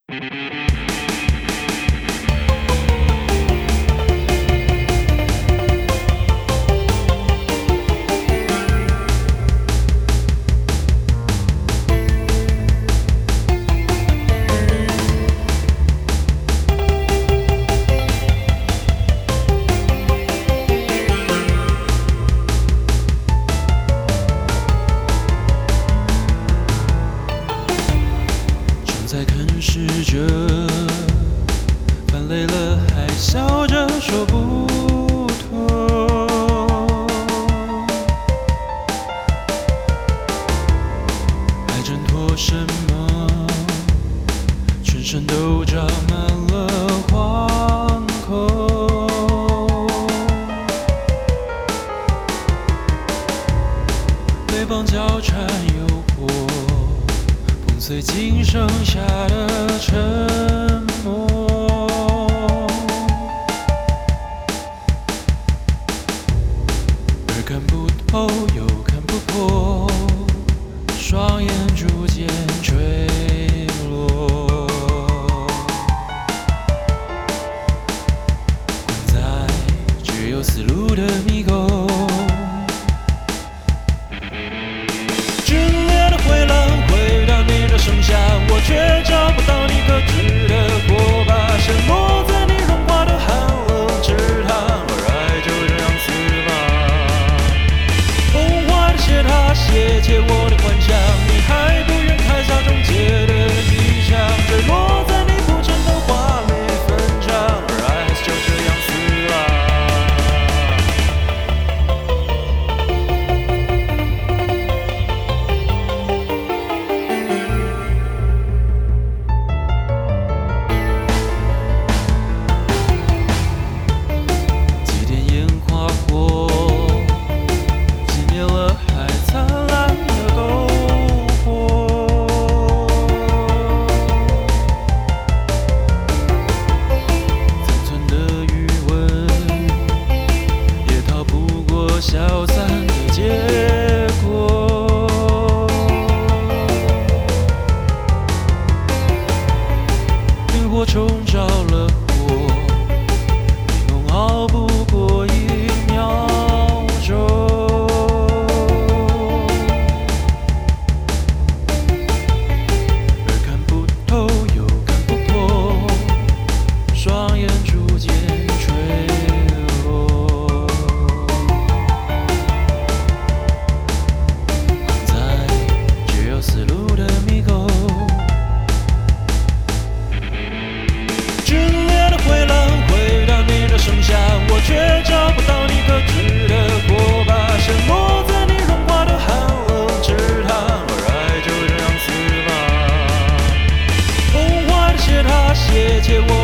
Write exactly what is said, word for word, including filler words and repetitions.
在看视着，翻累了还笑着说不痛。还挣脱什么？全身都长满了惶恐。背膀交缠诱惑。最近剩下的沉默，而看不透又看不破，双眼逐渐坠落，困在只有死路的迷宫。剩下我却找不到你可知的火把，沉没在你融化的寒冷池塘，而爱就这样死吧。风花的斜塔斜切我的幻想，你还不愿开撒终结的一枪，坠落在你铺陈的华丽分场，而爱就这样死了。消散的结果，萤火虫着了火，美梦熬不过一秒钟，而看不透又看不破，双眼逐渐坠落。死路的迷宫，剧烈的回廊回到你的剩下，我却找不到你可知的火把，沉没在你融化的寒冷池塘，而爱就这样死吧。风花的斜塔斜切我。